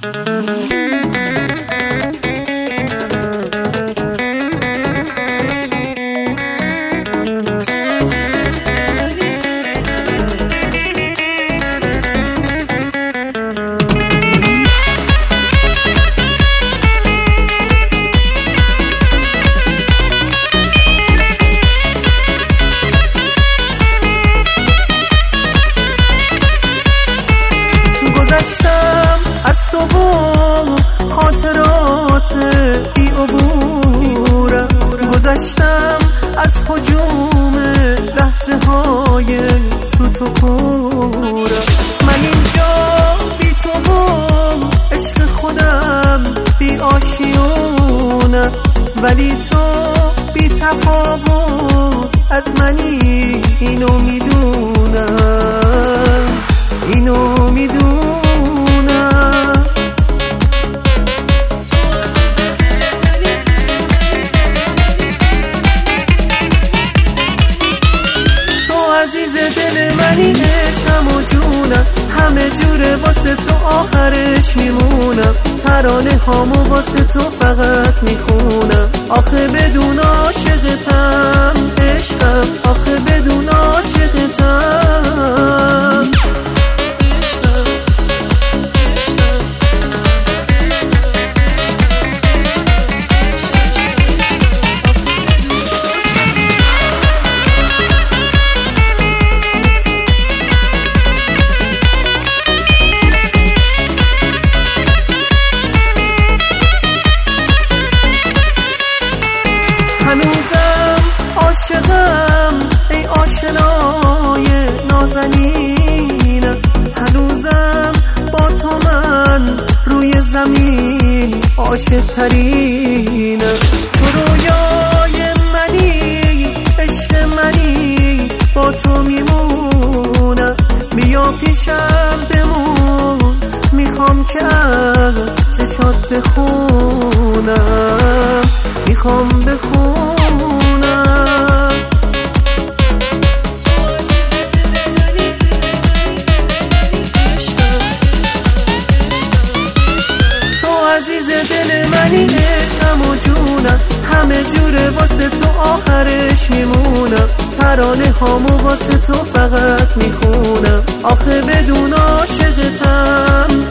گذشتم از تو و خاطرات بی عبورم، گذشتم از هجوم لحظه های سوت و کورم. من اینجا بی تو و عشق خودم بی آشیونم، ولی تو بی تفاوت از منی، اینو میدونم، اینو میدونم. عزیز دل منی، عشقم و جونم، همه جوره واسه تو آخرش میمونم. ترانه هامو واسه تو فقط میخونم. آخه بدون عاشقتم عشقم، آخه بدون عاشقتم. هنوزم عاشقم ای آشنای نازنینم، هنوزم با تو من روی زمین عاشق ترینم. تو رویای منی، عشق منی، با تو میمونم. بیا پیشم بمون، میخوام که از چشات بخونم، میخوام بخونم. تو عزیز دل منی، عشقم و جونم، همه جوره واسه تو آخرش میمونم. ترانه هامو واسه تو فقط میخونم. آخه بدون عاشقتم